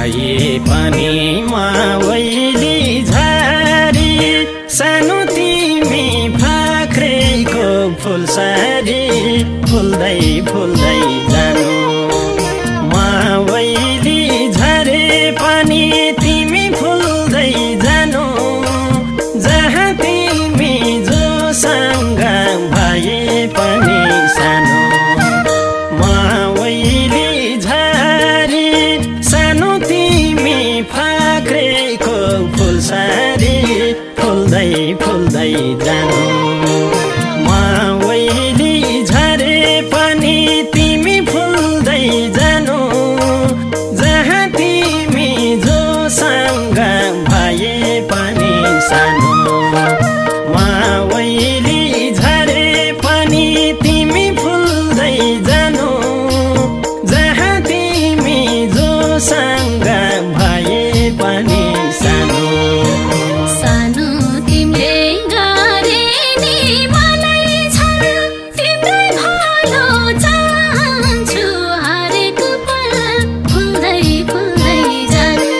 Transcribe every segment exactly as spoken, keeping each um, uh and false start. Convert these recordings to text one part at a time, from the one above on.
भए पनि मावैली झारी सानो तिमी फाख्रेको फुलसारी फुल्दै फुल्दै जानु मावैली झरे पनि तिमी फुल्दै जानु जहाँ तिमी जोसँग भए पनि सानो मावैली झरी सानो तिमी फाख्रेको फुलसारी फुल्दै फुल्दै जानु मावैली झरे पनि तिमी फुल्दै जानु जहाँ तिमी जोसँग भए पनि सानो मावैली झरे पनि तिमी फुल्दै जानु जहाँ तिमी जोसँग भए पनि सानो सानो तिमीले गरे नि मलाई छल तिम्रै भलो चाहन्छु हरेक पल फुल्दै फुल्दै जानु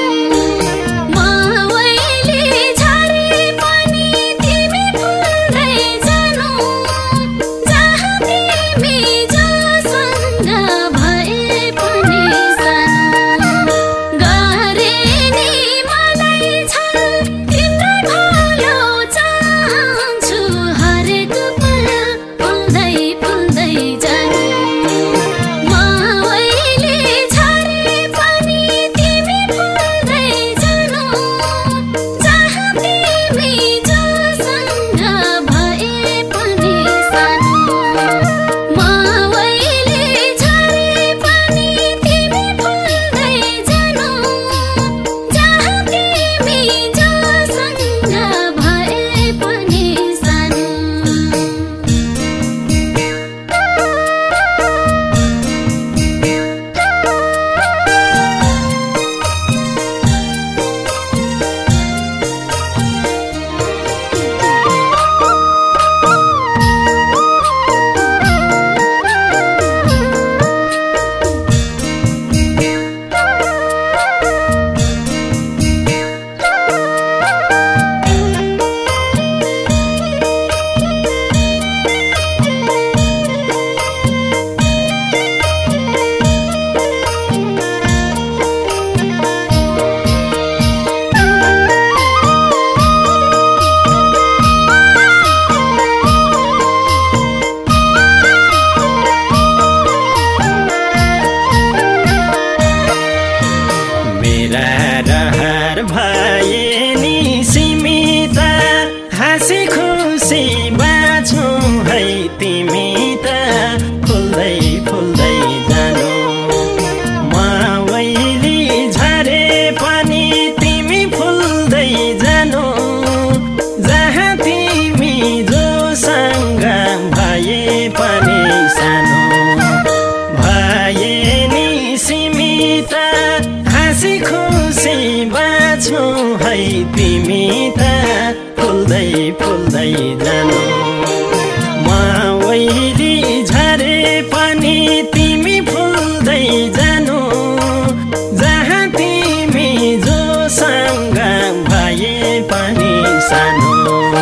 मावैली झरे पनि तिमी फुल्दै जानु जहाँ तिमी जोसँग भए पनि सानो गरे नि मलाई छल तिम्रै भलो चाहन्छु हरेक पल फुल्दै फुल्दै जानु मावैली झरे पनि तिमी फुल्दै जानु जहाँ तिमी जोसँग भए पनि सानो मावैली झरे पनि तिमी फुल्दै जानु जहाँ तिमी जोसँग भए पनि सानो मेरा रहर भए नि सीमित हाँसी खुसी बाँचौ है तिमी त फुल्दै फुल्दै जानु मावैली झरे पनि तिमी फुल्दै जानु जहाँ तिमी जोसँग भए पनि सानो भए नि सीमित हाँसी खुसी बाँचौ है तिमी त फुल्दै फुल्दै जानु मावैली झरे पनि तिमी फुल्दै जानु जहाँ तिमी जोसँग भए पनि सानो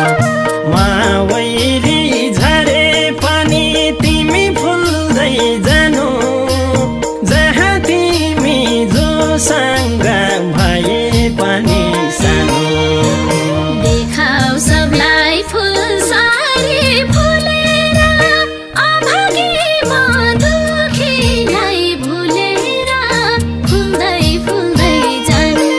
मावैली झरे पनि तिमी फुल्दै जानु जहाँ तिमी जोसँग भए पनि सानो देखाऊ सबलाई फुलसारी फुलेर अभागी म दुखीलाई भुलेर फुल्दै फुल्दै जानु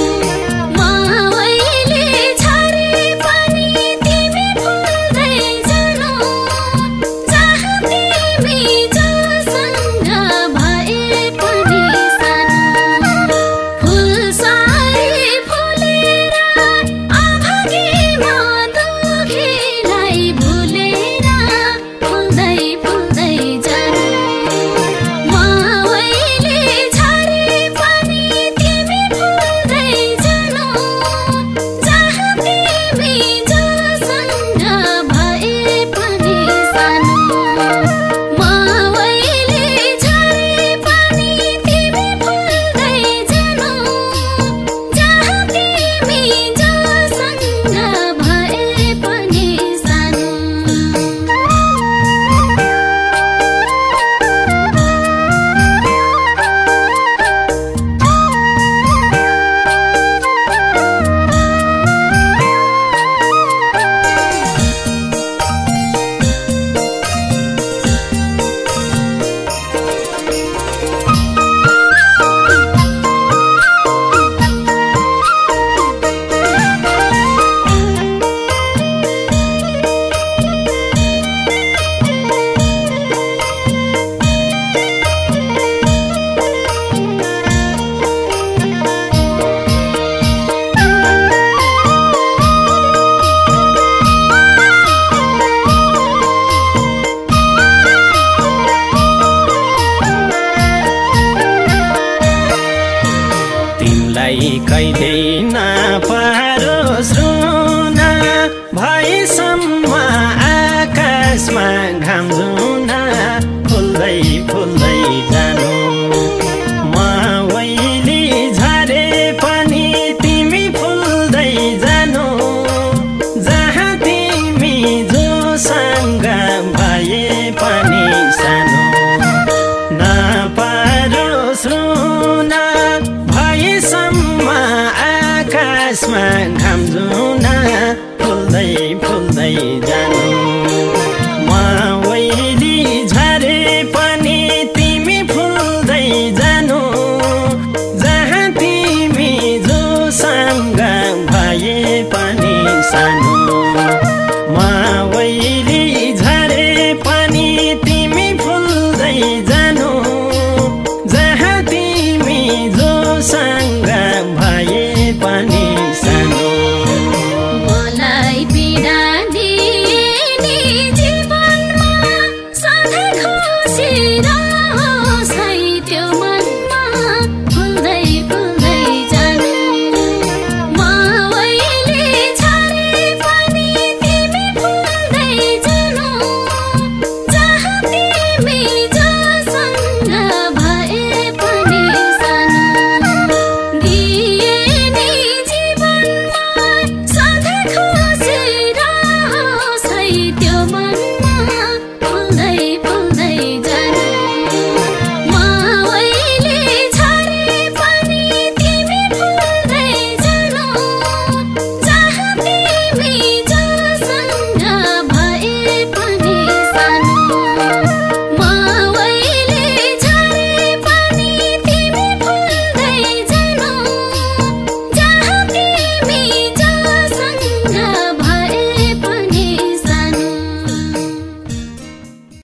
मावैली झरे पनि तिमी फुल्दै जानु जहाँ तिमी जोसँग कहिले नपरोस् रुन भएसम्म आकाशमा घाम जुन फुल्दै फुल्दै जानु मावैली झरे पनि तिमी फुल्दै जानु जहाँ तिमी जोसँग भए पनि